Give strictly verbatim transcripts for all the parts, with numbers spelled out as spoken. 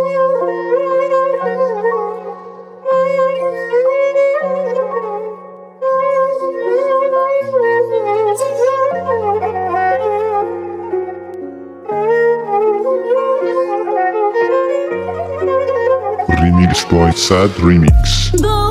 Remix by Sad Remix.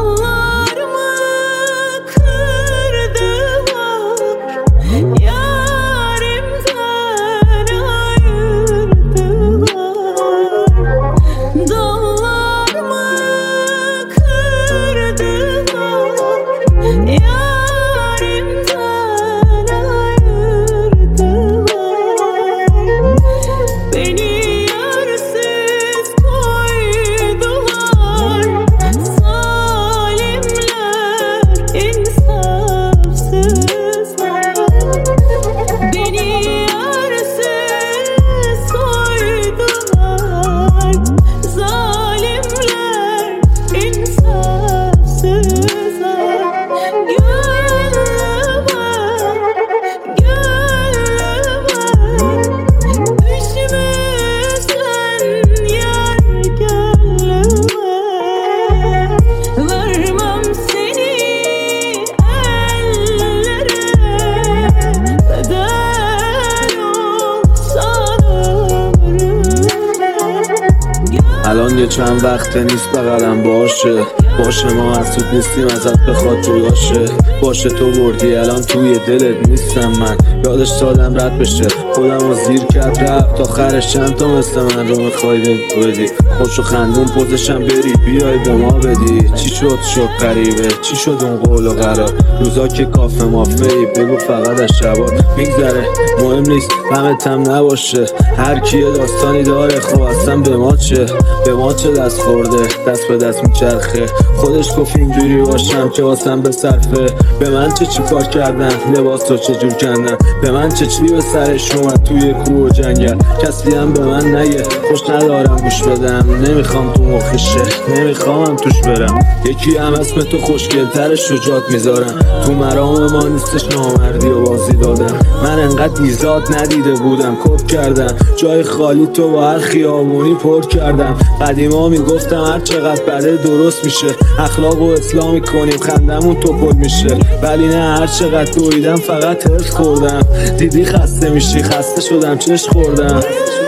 الان یه چند وقته نیست بغلم باشه باشه ما حسود نیستیم ازت بخواد جداشه باشه تو بردی الان توی دلت نیستم من یادش دادم رد بشه خودم رو زیر کرد رفت آخرش چند تا مثل من رو میخوای بدی خوش و خندون پوزشم بری بیای به ما بدی چی شد شد غریبه چی شد اون قول و قرار روزا که کافه مافهی بگو فقط از شبات میگذره مهم نیست غمتم نباشه هر کیه داستانی داره خب اصلا به ما چه به ما چه دست خورده دست به دست میچرخه خودش گفت اینجوری باشم که واسم به صرفه به من چه چی کار کردن لباس رو چجور کندن به من چه چی به سرش اومد توی کوه و جنگل کسی هم به من نگه خوش ندارم گوش بدم نمیخوام تو مخیشه نمیخوام توش برم یکی هم اسم تو خوشگلتر شجاعت میذارم تو مرام ما نیستش نامردی و بازی دادم من انقدر ایزاد ندیده بودم کپ کردم جای خالی تو با هر خیابونی پر کردم قدیما میگفتم هر چقدر بده درست میشه اخلاق و اسلامی کنیم خندمون توپل میشه ولی نه هر چقدر دویدم فقط هرس خوردم دیدی خسته میشی خسته شدم چش خوردم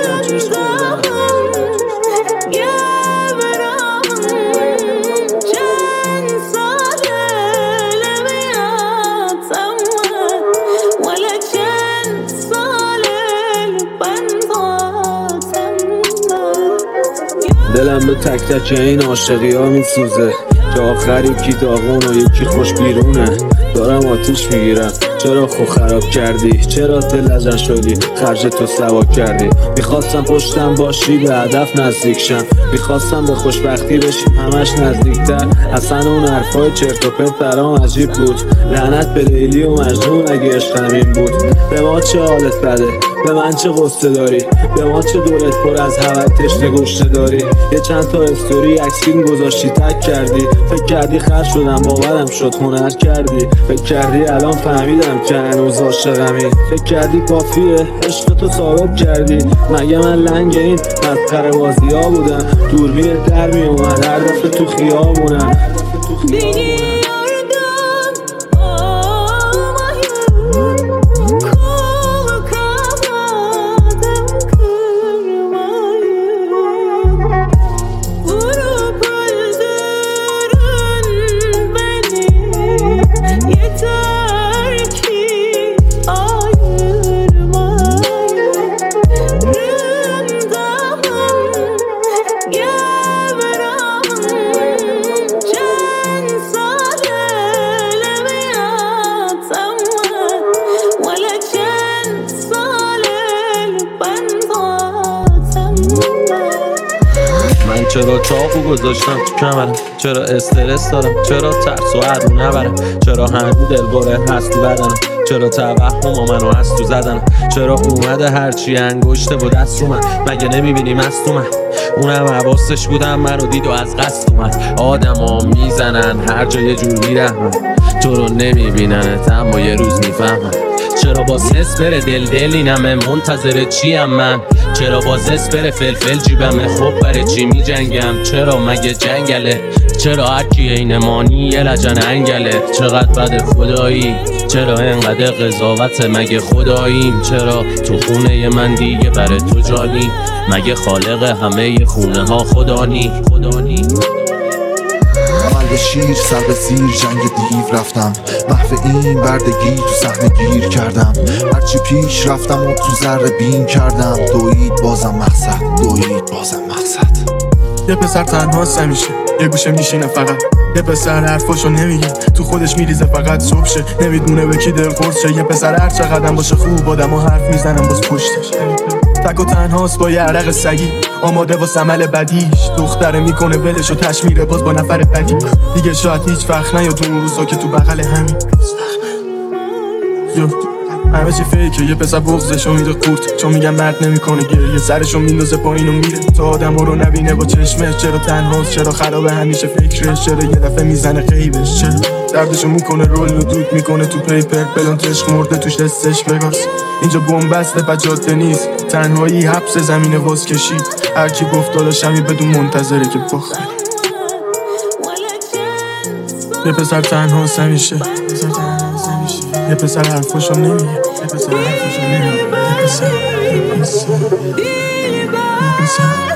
دلم به تک تک این عاشقی ها میسوزه که آخر یکی داغون و یکی خوش بیرونه دارم آتیش میگیرم چرا خو خراب کردی چرا دل ازن شدی خرج تو سوا کردی میخواستم پشتم باشی به هدف نزدیک شم میخواستم به خوشبختی بشیم همش نزدیکتر اصلا اون حرفای چرت و پرت برام عجیب بود لعنت به لیلی و مجنون اگه عشق همین بود به ما چه حالت بده به من چه قصه داری به ما چه دولت پر از هوت تشنه گشته داری یه چند تا استوری عکسین گذاشتی تک کردی فکر کردی خر شدم باورم شد هنر کردی فکر کردی الان فهمیدم که هنوز عاشقمی فکر کردی کافیه عشق تو ثابت کردی مگه من لنگ این مسخره بازی ها بودم دوربین در می اومد هر دفعه تو خیابونم چرا چاقو گذاشتم تو کمرم چرا استرس دارم چرا ترس و عرو نبرم چرا هنو دلبره هست تو بدنم چرا توهم منو هست تو زدنم چرا اومده هرچی انگشته و دست رو من مگه نمیبینی مست اومد اونم حواسش بودم منو دید و از قصد اومد آدم ها میزنن هر جا یه جور میرحمن تو رو نمیبیننت اما یه روز میفهمن چرا با سس بره دل دل اینمه منتظر چیم من؟ چرا با زس بره فلفل جیبمه خب برای چی می جنگم؟ چرا مگه جنگله؟ چرا هرکی اینمانی یه لجن انگله؟ چقدر بد خدایی؟ چرا اینقدر قضاوت مگه خداییم؟ چرا تو خونه من دیگه برای تو جانی؟ مگه خالق همه خونه ها خدانی؟ خدانی قلب شیر سر به زیر جنگ دیو رفتم، محو این بردگی تو صحنه گیر کردم. هرچی پیش رفتم و تو ذره بین کردم، دوید بازم مقصد، دوید بازم مقصد. یه پسر تنهاست همیشه، یه گوشه میشینه فقط، یه پسر حرفاشو نمیگه تو خودش میریزه فقط صبح شه، نمیدونه به کی دل قرص شه. یه پسر هر چقدرم باشه خوب آدم و حرف میزنم باز پشتش، تک و تنهاست با یه عرق سگی آماده واسه عمل بدیش. دختره میکنه ولش و تش میره باز با نفر بدی. دیگه شاید هیچ وقت نیاد اون روزا که تو بغل همین همه چی فیکه. یه پسر بغضشو میده قورت چون میگم مرد نمیکنه گریه، سرشو میندازه پایین و میره تا آدم رو نبینه با چشمش. چرا تنهاست؟ چرا خرابه همیشه فکرش؟ چرا یه دفعه میزنه غیبش؟ چرا دردشو میکنه رول و دود میکنه تو پیپر بلان عشق مرده توش دستش بگاس. اینجا بومبسته و جاده نیست، تنهایی حبس زمینه واس کشید. هرکی گفت داداشمی بدون منتظره که بخوره. یه پسر تنهاست همیشه، یه پسر حرفاشو نمیگه، یه پسر حرفاشو نمیگه، یه پسر یه پسر یه پسر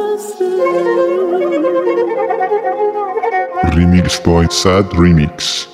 Remix by Sad Remix.